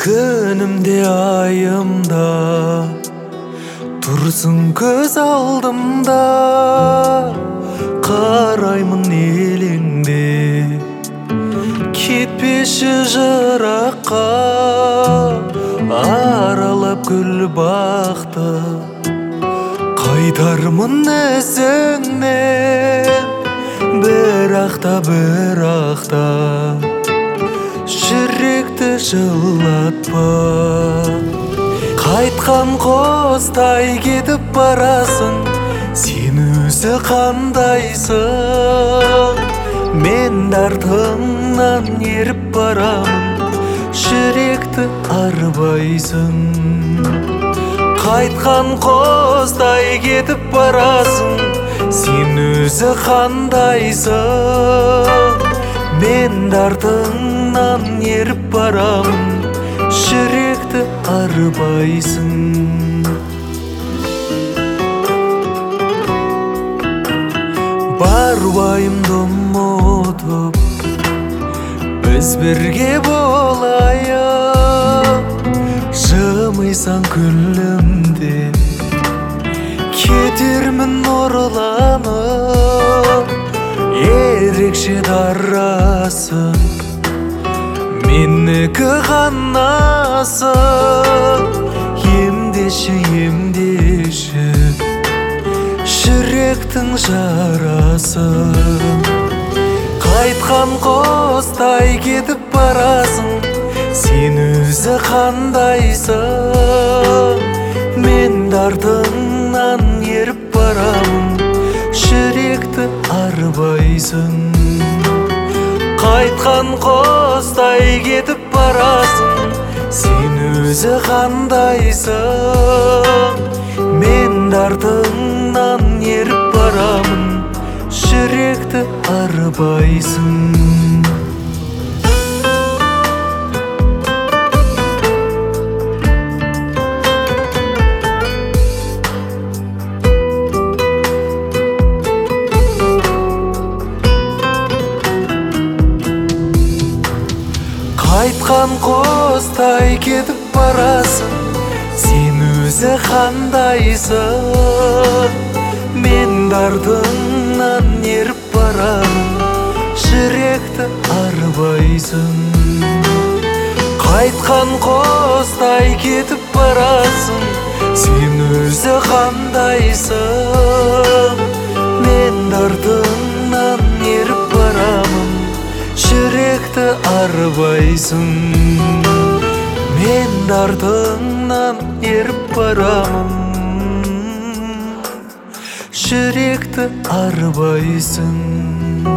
Күнімде айымда тұрсың көз алдымда, қараймын елеңде кетпеші жыраққа, аралап гүл бақты қайтармын ізіңнен. Бірақта жүректі жылатпа, қайтқан қостай кетіп барасың, сен өзі қандайсың? Мен артыңнан еріп барамын, жүректі арбайсың. Қайтқан қостай кетіп барасың, сен өзі қандайсың? Мен артыңнан еріп барамын, жүректі арбайсың. Бар уайымды ұмытып, біз бірге болайық. Жымайсаң күлімде кетермін нұрланып. Ерекше дарасың, менікі ғанасың. Емдеші, жүректің жарасын. Қайтқан қостай кетіп барасың, сен өзі қандайсың? Мен артыңнан еріп барамын, жүректі арбайсың. Қайтқан қостай кетіп барасың, сен өзі қандайсың? Мен артыңнан еріп барамын, жүректі арбайсың. Қайтқан қостай кетіп барасың, сен өзі қандайсың? Мен артыңнан еріп барамын, жүректі арбайсың. Қайтқан қостай кетіп барасың, сен өзі қандайсың? Мен артыңнан еріп барамын, жүректі арбайсың. Мен артыңнан еріп барамын, жүректі арбайсың.